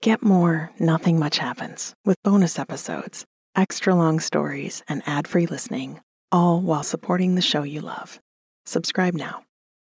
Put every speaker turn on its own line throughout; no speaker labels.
Get more Nothing Much Happens with bonus episodes, extra long stories, and ad-free listening, all while supporting the show you love. Subscribe now.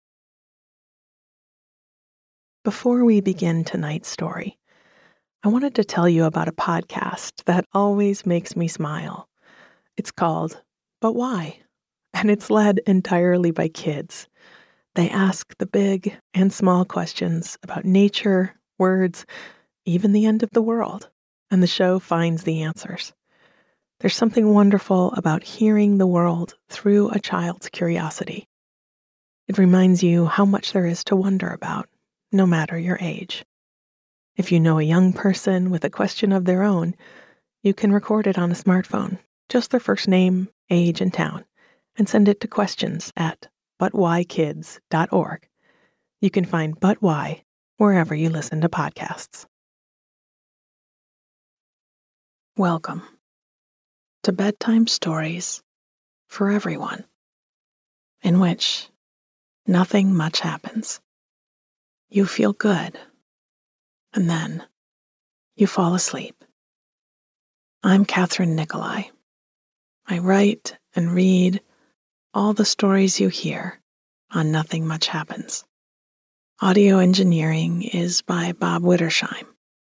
Before we begin tonight's story, I wanted to tell you about a podcast that always makes me smile. It's called But Why? And it's led entirely by kids. They ask the big and small questions about nature, words, even the end of the world, and the show finds the answers. There's something wonderful about hearing the world through a child's curiosity. It reminds you how much there is to wonder about, no matter your age. If you know a young person with a question of their own, you can record it on a smartphone, just their first name, age, and town, and send it to questions@butwhykids.org. You can find But Why wherever you listen to podcasts. Welcome to Bedtime Stories for Everyone, in which nothing much happens. You feel good, and then you fall asleep. I'm Catherine Nicolai. I write and read all the stories you hear on Nothing Much Happens. Audio engineering is by Bob Wittersheim.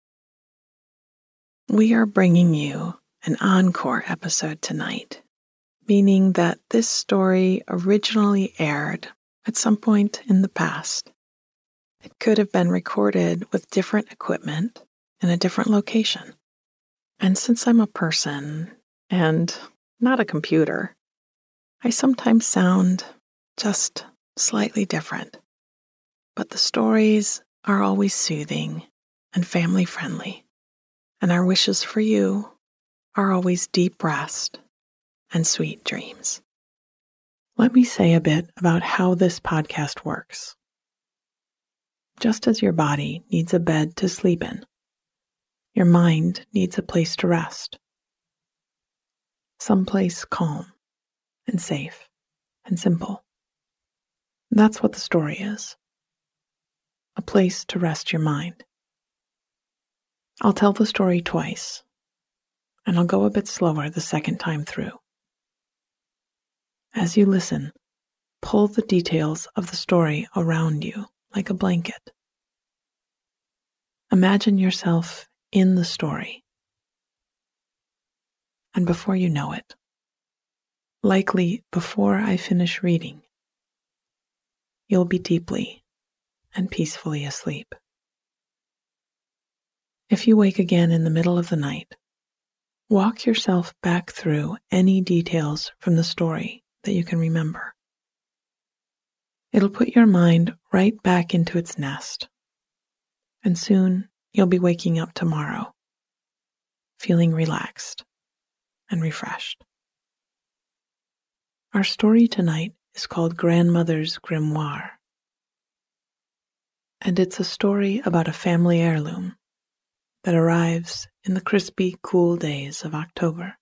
We are bringing you an encore episode tonight, meaning that this story originally aired at some point in the past. It could have been recorded with different equipment in a different location. And since I'm a person and not a computer, I sometimes sound just slightly different. But the stories are always soothing and family-friendly, and our wishes for you are always deep rest and sweet dreams. Let me say a bit about how this podcast works. Just as your body needs a bed to sleep in, your mind needs a place to rest. Someplace calm and safe and simple. That's what the story is. A place to rest your mind. I'll tell the story twice, and I'll go a bit slower the second time through. As you listen, pull the details of the story around you like a blanket. Imagine yourself in the story. And before you know it, likely before I finish reading, you'll be deeply and peacefully asleep. If you wake again in the middle of the night, walk yourself back through any details from the story that you can remember. It'll put your mind right back into its nest, and soon you'll be waking up tomorrow, feeling relaxed and refreshed. Our story tonight is called Grandmother's Grimoire, and it's a story about a family heirloom that arrives in the crispy, cool days of October.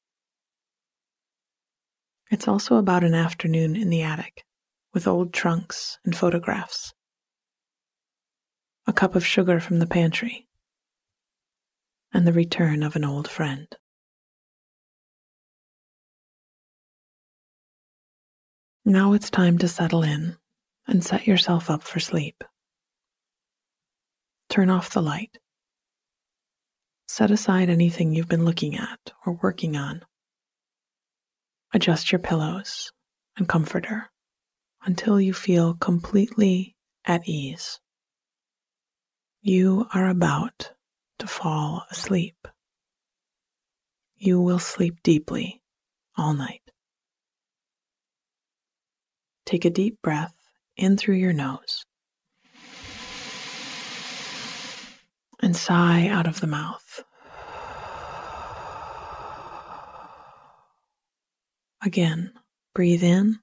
It's also about an afternoon in the attic with old trunks and photographs, a cup of sugar from the pantry, and the return of an old friend. Now it's time to settle in and set yourself up for sleep. Turn off the light. Set aside anything you've been looking at or working on. Adjust your pillows and comforter until you feel completely at ease. You are about to fall asleep. You will sleep deeply all night. Take a deep breath in through your nose and sigh out of the mouth. Again, breathe in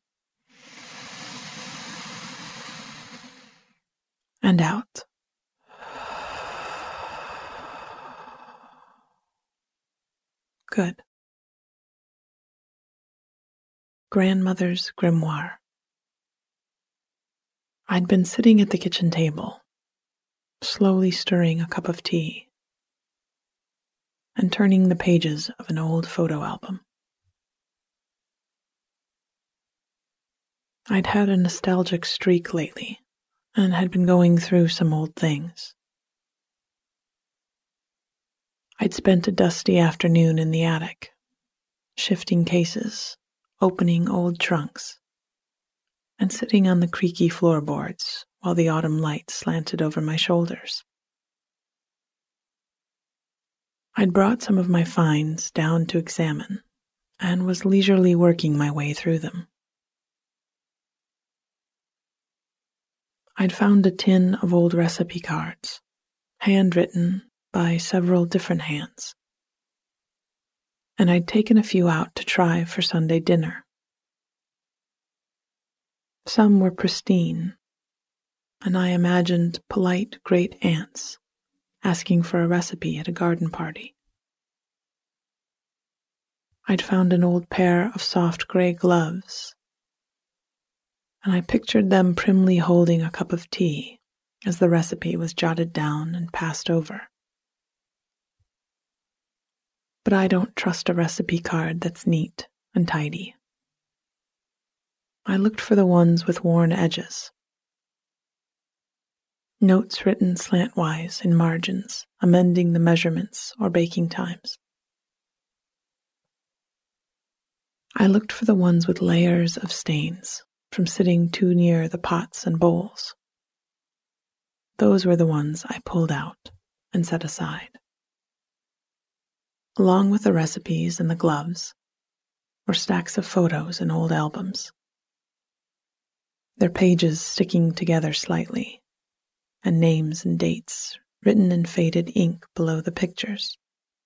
and out. Good. Grandmother's Grimoire. I'd been sitting at the kitchen table, slowly stirring a cup of tea and turning the pages of an old photo album. I'd had a nostalgic streak lately and had been going through some old things. I'd spent a dusty afternoon in the attic, shifting cases, opening old trunks, and sitting on the creaky floorboards while the autumn light slanted over my shoulders. I'd brought some of my finds down to examine and was leisurely working my way through them. I'd found a tin of old recipe cards, handwritten by several different hands, and I'd taken a few out to try for Sunday dinner. Some were pristine, and I imagined polite great aunts asking for a recipe at a garden party. I'd found an old pair of soft gray gloves, and I pictured them primly holding a cup of tea as the recipe was jotted down and passed over. But I don't trust a recipe card that's neat and tidy. I looked for the ones with worn edges. Notes written slantwise in margins, amending the measurements or baking times. I looked for the ones with layers of stains from sitting too near the pots and bowls. Those were the ones I pulled out and set aside. Along with the recipes and the gloves were stacks of photos and old albums, their pages sticking together slightly, and names and dates written in faded ink below the pictures.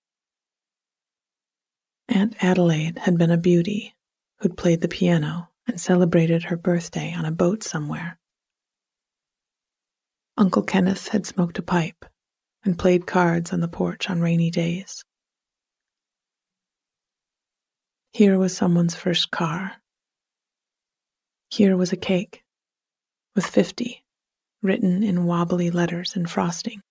Aunt Adelaide had been a beauty who'd played the piano and celebrated her birthday on a boat somewhere. Uncle Kenneth had smoked a pipe and played cards on the porch on rainy days. Here was someone's first car. Here was a cake with 50 written in wobbly letters and frosting.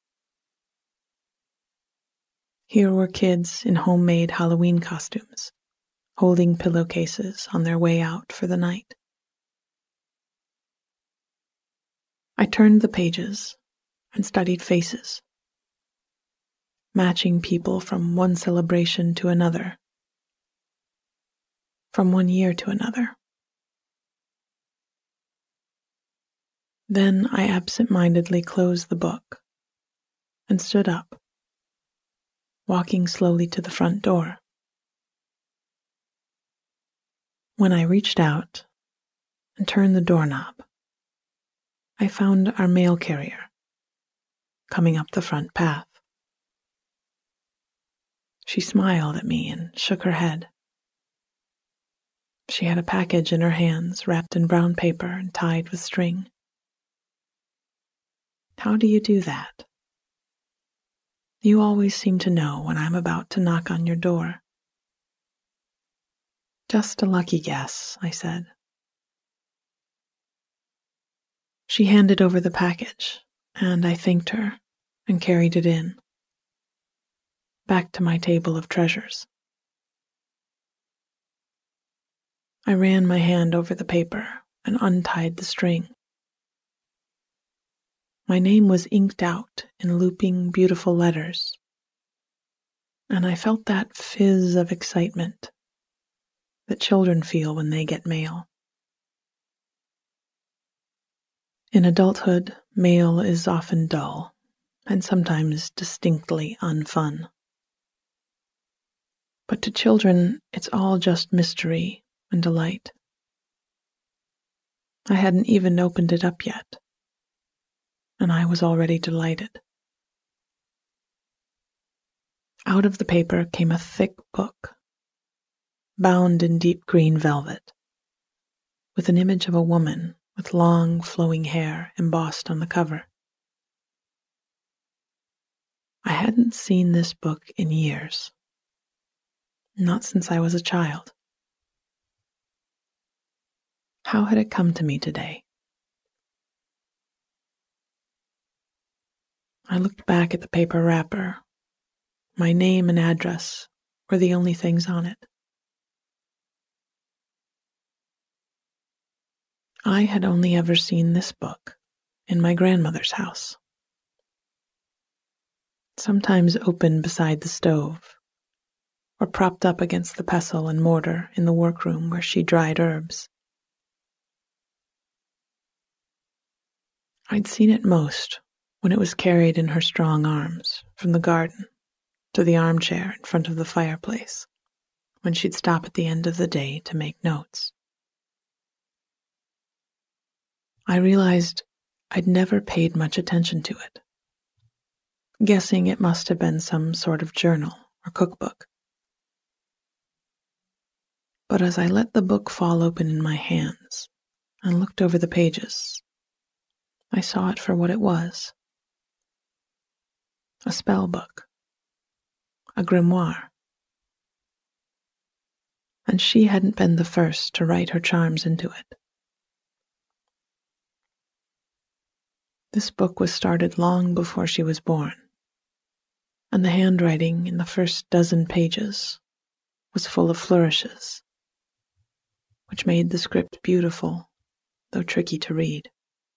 Here were kids in homemade Halloween costumes, holding pillowcases on their way out for the night. I turned the pages and studied faces, matching people from one celebration to another, from one year to another. Then I absent-mindedly closed the book and stood up, walking slowly to the front door. When I reached out and turned the doorknob, I found our mail carrier coming up the front path. She smiled at me and shook her head. She had a package in her hands wrapped in brown paper and tied with string. How do you do that? You always seem to know when I'm about to knock on your door. Just a lucky guess, I said. She handed over the package, and I thanked her and carried it in, back to my table of treasures. I ran my hand over the paper and untied the string. My name was inked out in looping, beautiful letters, and I felt that fizz of excitement that children feel when they get mail. In adulthood, mail is often dull and sometimes distinctly unfun. But to children, it's all just mystery and delight. I hadn't even opened it up yet, and I was already delighted. Out of the paper came a thick book, bound in deep green velvet, with an image of a woman with long, flowing hair embossed on the cover. I hadn't seen this book in years, not since I was a child. How had it come to me today? I looked back at the paper wrapper, My name and address were the only things on it. I had only ever seen this book in my grandmother's house, sometimes open beside the stove, or propped up against the pestle and mortar in the workroom where she dried herbs. I'd seen it most when it was carried in her strong arms from the garden to the armchair in front of the fireplace, when she'd stop at the end of the day to make notes. I realized I'd never paid much attention to it, guessing it must have been some sort of journal or cookbook. But as I let the book fall open in my hands and looked over the pages, I saw it for what it was. A spell book, a grimoire. And she hadn't been the first to write her charms into it. This book was started long before she was born, and the handwriting in the first dozen pages was full of flourishes, which made the script beautiful, though tricky to read.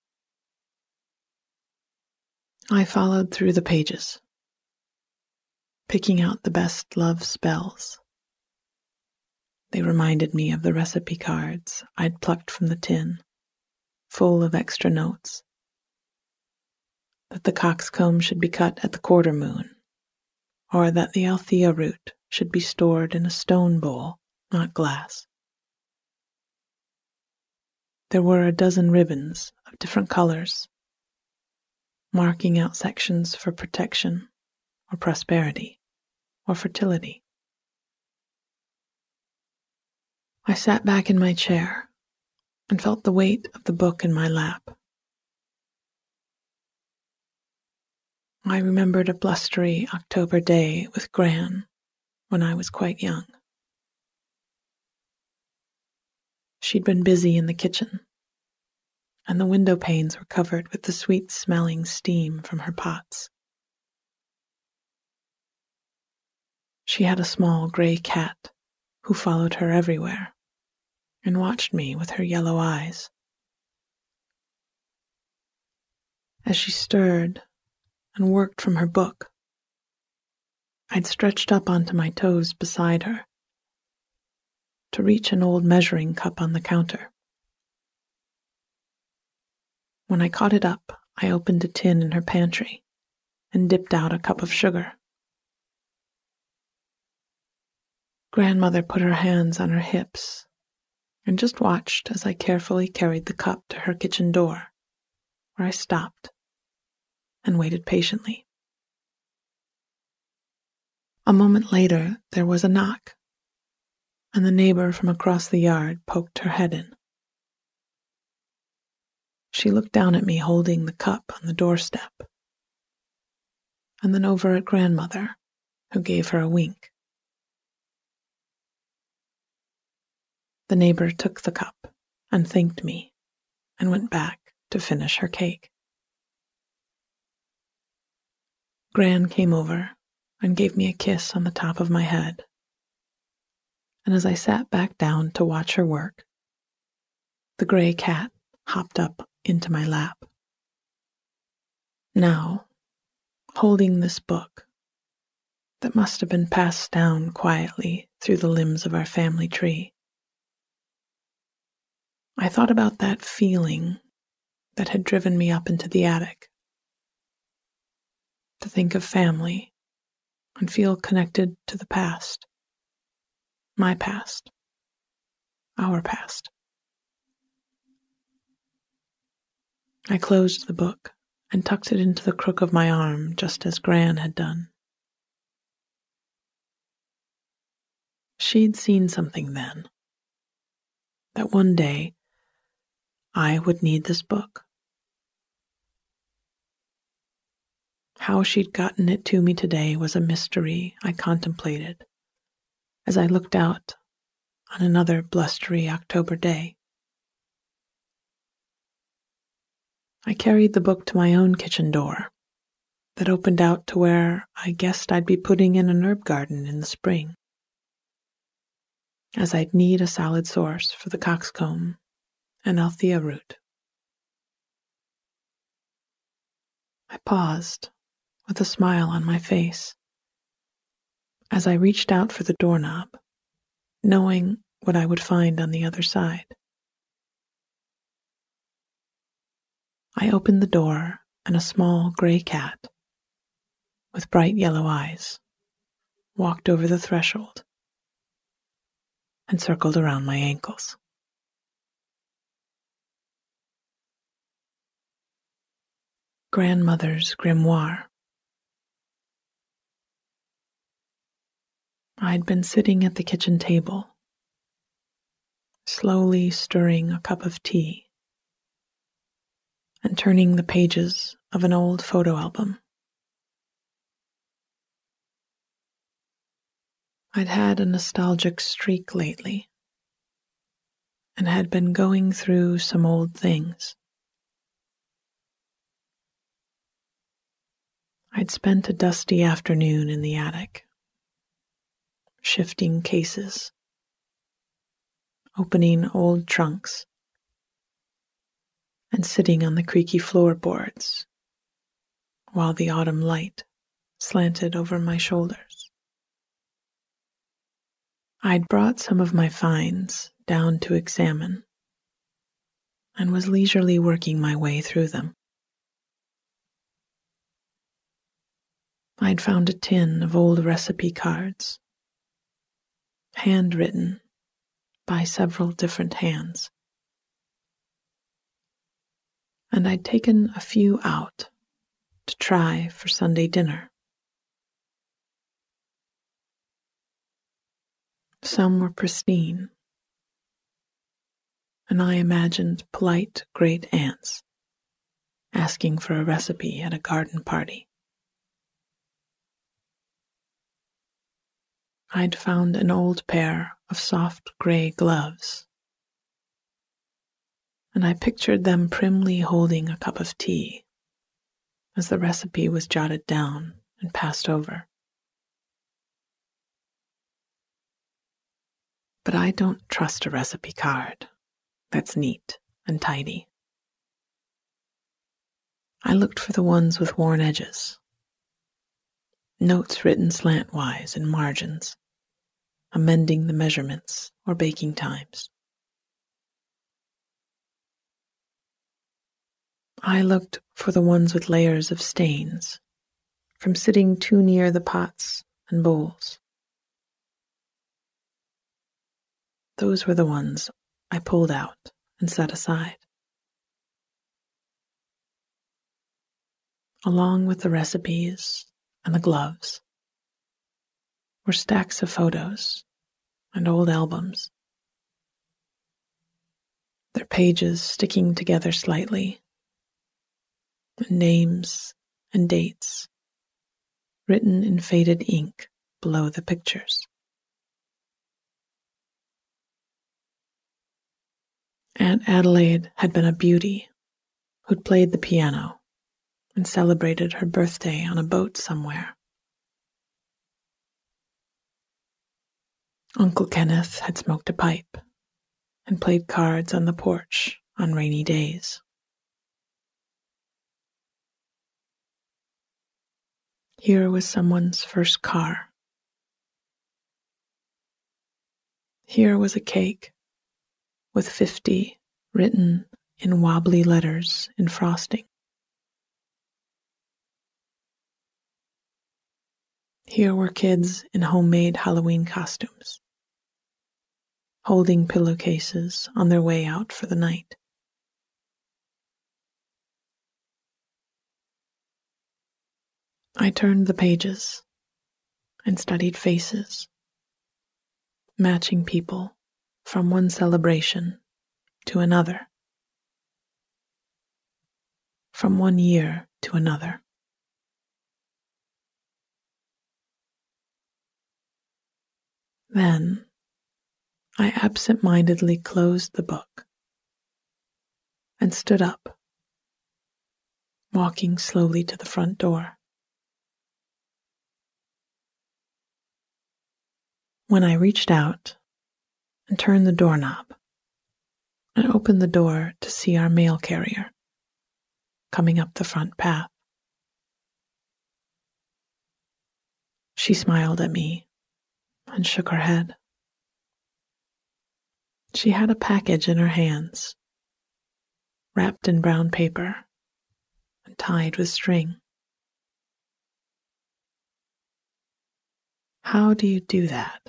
I followed through the pages, picking out the best love spells. They reminded me of the recipe cards I'd plucked from the tin, full of extra notes. That the coxcomb should be cut at the quarter moon, or that the althea root should be stored in a stone bowl, not glass. There were a dozen ribbons of different colors, marking out sections for protection, or prosperity, or fertility. I sat back in my chair and felt the weight of the book in my lap. I remembered a blustery October day with Gran when I was quite young. She'd been busy in the kitchen, and the window panes were covered with the sweet-smelling steam from her pots. She had a small gray cat who followed her everywhere and watched me with her yellow eyes. As she stirred and worked from her book, I'd stretched up onto my toes beside her to reach an old measuring cup on the counter. When I caught it up, I opened a tin in her pantry and dipped out a cup of sugar. Grandmother put her hands on her hips and just watched as I carefully carried the cup to her kitchen door, where I stopped and waited patiently. A moment later, there was a knock, and the neighbor from across the yard poked her head in. She looked down at me holding the cup on the doorstep, and then over at Grandmother, who gave her a wink. The neighbor took the cup and thanked me and went back to finish her cake. Gran came over and gave me a kiss on the top of my head, and as I sat back down to watch her work, the gray cat hopped up into my lap. Now, holding this book that must have been passed down quietly through the limbs of our family tree, I thought about that feeling that had driven me up into the attic, to think of family and feel connected to the past, my past, our past. I closed the book and tucked it into the crook of my arm just as Gran had done. She'd seen something then, that one day I would need this book. How she'd gotten it to me today was a mystery I contemplated as I looked out on another blustery October day. I carried the book to my own kitchen door, that opened out to where I guessed I'd be putting in an herb garden in the spring, as I'd need a salad source for the coxcomb and Althea root. I paused with a smile on my face as I reached out for the doorknob, knowing what I would find on the other side. I opened the door, and a small gray cat with bright yellow eyes walked over the threshold and circled around my ankles. Grandmother's grimoire. I'd been sitting at the kitchen table, slowly stirring a cup of tea and turning the pages of an old photo album. I'd had a nostalgic streak lately and had been going through some old things. I'd spent a dusty afternoon in the attic, shifting cases, opening old trunks, and sitting on the creaky floorboards while the autumn light slanted over my shoulders. I'd brought some of my finds down to examine and was leisurely working my way through them. I'd found a tin of old recipe cards, handwritten by several different hands, and I'd taken a few out to try for Sunday dinner. Some were pristine, and I imagined polite great aunts asking for a recipe at a garden party. I'd found an old pair of soft gray gloves, and I pictured them primly holding a cup of tea as the recipe was jotted down and passed over. But I don't trust a recipe card that's neat and tidy. I looked for the ones with worn edges, notes written slantwise in margins, amending the measurements or baking times. I looked for the ones with layers of stains from sitting too near the pots and bowls. Those were the ones I pulled out and set aside. Along with the recipes and the gloves were stacks of photos and old albums, their pages sticking together slightly, and names and dates written in faded ink below the pictures. Aunt Adelaide had been a beauty who'd played the piano and celebrated her birthday on a boat somewhere. Uncle Kenneth had smoked a pipe and played cards on the porch on rainy days. Here was someone's first car. Here was a cake with 50 written in wobbly letters in frosting. Here were kids in homemade Halloween costumes, holding pillowcases on their way out for the night. I turned the pages and studied faces, matching people from one celebration to another, from one year to another. Then I absent-mindedly closed the book and stood up, walking slowly to the front door. when I reached out and turned the doorknob and opened the door to see our mail carrier coming up the front path. She smiled at me and shook her head. She had a package in her hands, wrapped in brown paper and tied with string. How do you do that?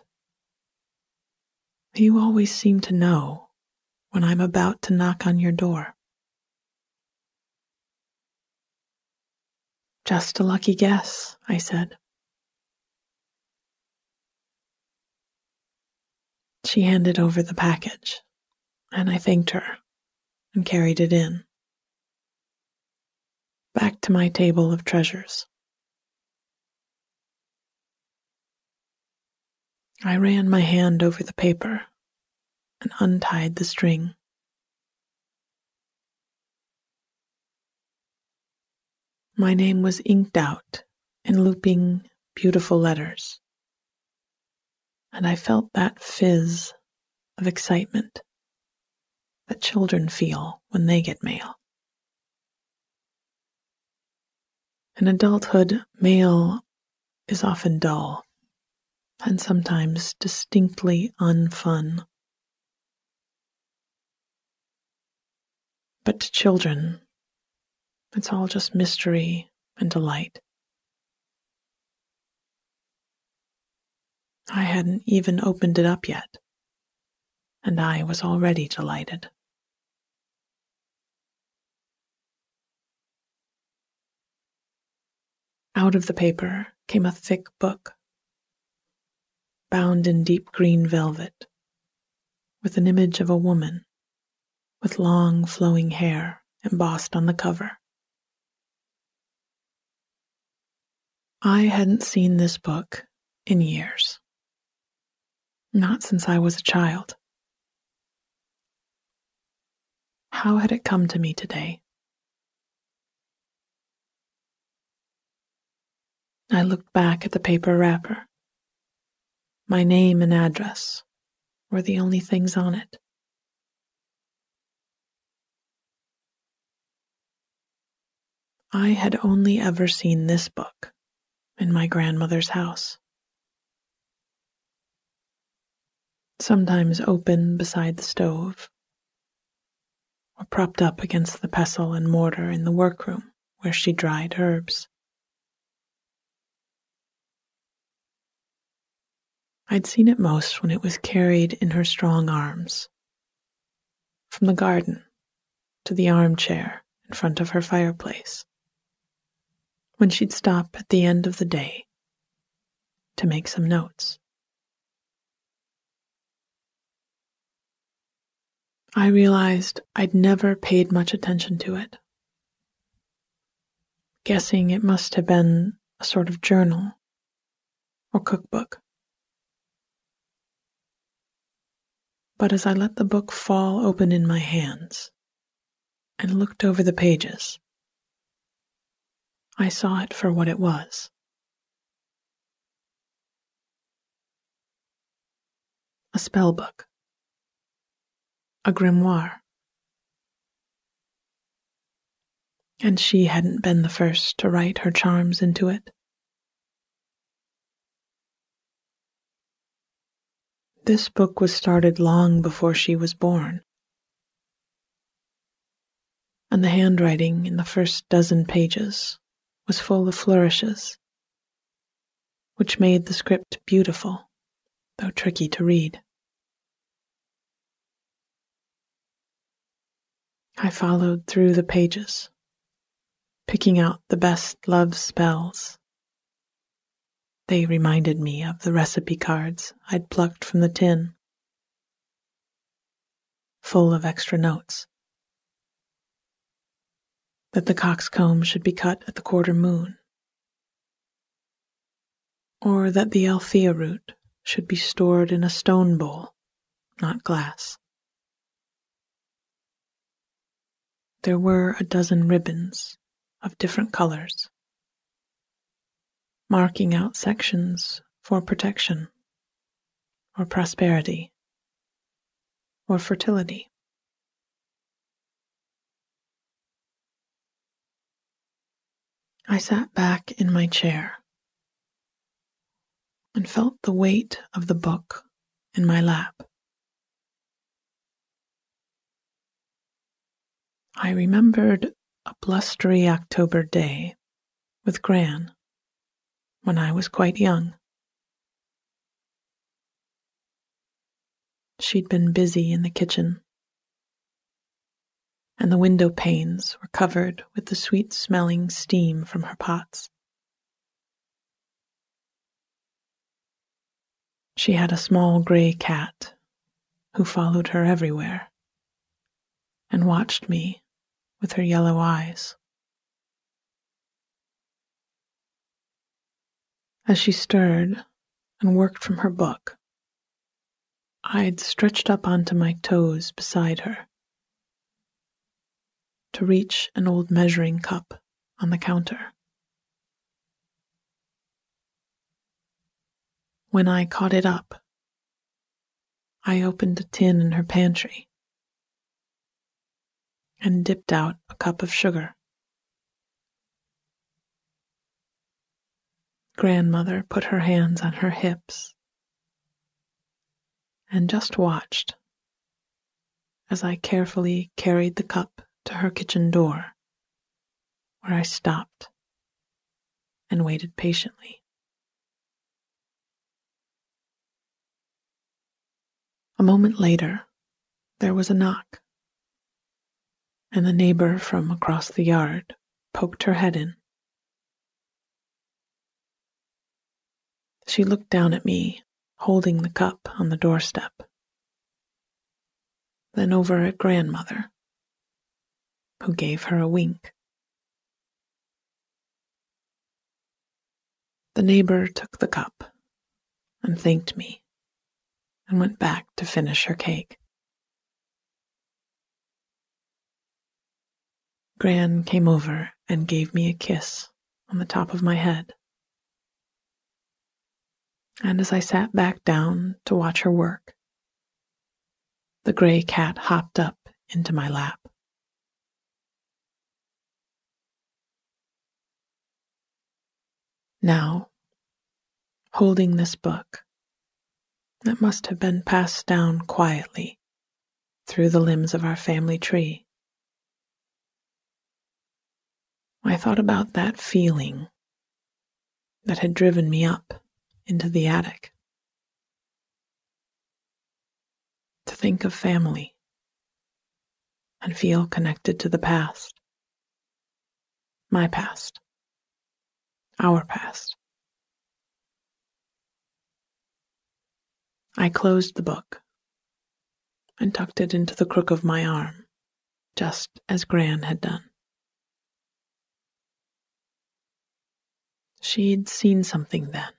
You always seem to know when I'm about to knock on your door. Just a lucky guess, I said. She handed over the package, and I thanked her and carried it in. Back to my table of treasures. I ran my hand over the paper and untied the string. My name was inked out in looping, beautiful letters, and I felt that fizz of excitement that children feel when they get mail. In adulthood, mail is often dull and sometimes distinctly unfun. But to children, it's all just mystery and delight. I hadn't even opened it up yet, and I was already delighted. Out of the paper came a thick book, bound in deep green velvet, with an image of a woman with long flowing hair embossed on the cover. I hadn't seen this book in years, not since I was a child. How had it come to me today? I looked back at the paper wrapper. My name and address were the only things on it. I had only ever seen this book in my grandmother's house, sometimes open beside the stove, or propped up against the pestle and mortar in the workroom where she dried herbs. I'd seen it most when it was carried in her strong arms, from the garden to the armchair in front of her fireplace, when she'd stop at the end of the day to make some notes. I realized I'd never paid much attention to it, guessing it must have been a sort of journal or cookbook. But as I let the book fall open in my hands and looked over the pages, I saw it for what it was. A spell book. A grimoire. And she hadn't been the first to write her charms into it. This book was started long before she was born, and the handwriting in the first dozen pages was full of flourishes, which made the script beautiful, though tricky to read. I followed through the pages, picking out the best love spells. They reminded me of the recipe cards I'd plucked from the tin, full of extra notes. That the coxcomb should be cut at the quarter moon, or that the Althea root should be stored in a stone bowl, not glass. There were a dozen ribbons of different colors, marking out sections for protection, or prosperity or fertility. I sat back in my chair and felt the weight of the book in my lap. I remembered a blustery October day with Gran when I was quite young. She'd been busy in the kitchen, and the window panes were covered with the sweet-smelling steam from her pots. She had a small gray cat who followed her everywhere and watched me with her yellow eyes. As she stirred and worked from her book, I'd stretched up onto my toes beside her to reach an old measuring cup on the counter. When I caught it up, I opened a tin in her pantry and dipped out a cup of sugar. Grandmother put her hands on her hips and just watched as I carefully carried the cup to her kitchen door, where I stopped and waited patiently. A moment later, there was a knock, and the neighbor from across the yard poked her head in. She looked down at me, holding the cup on the doorstep, then over at Grandmother, who gave her a wink. The neighbor took the cup and thanked me and went back to finish her cake. Gran came over and gave me a kiss on the top of my head. And as I sat back down to watch her work, the gray cat hopped up into my lap. Now, holding this book that must have been passed down quietly through the limbs of our family tree, I thought about that feeling that had driven me up into the attic. To think of family and feel connected to the past. My past. Our past. I closed the book and tucked it into the crook of my arm, just as Gran had done. She'd seen something then.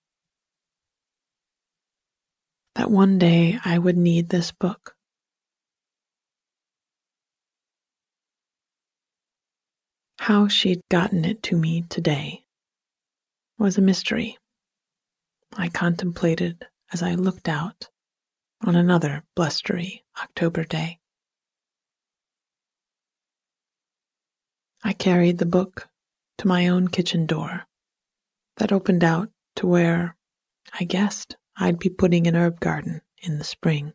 That one day I would need this book. How she'd gotten it to me today was a mystery I contemplated as I looked out on another blustery October day. I carried the book to my own kitchen door that opened out to where I guessed I'd be putting an herb garden in the spring,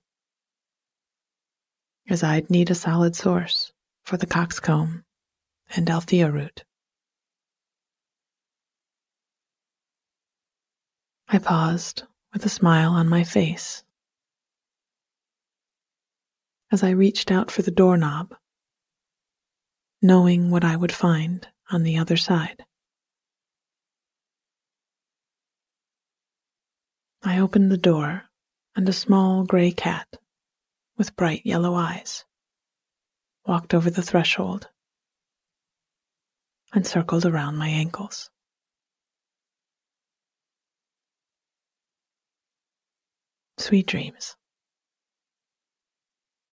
as I'd need a solid source for the coxcomb and Althea root. I paused with a smile on my face as I reached out for the doorknob, knowing what I would find on the other side. I opened the door, and a small gray cat with bright yellow eyes walked over the threshold and circled around my ankles. Sweet dreams.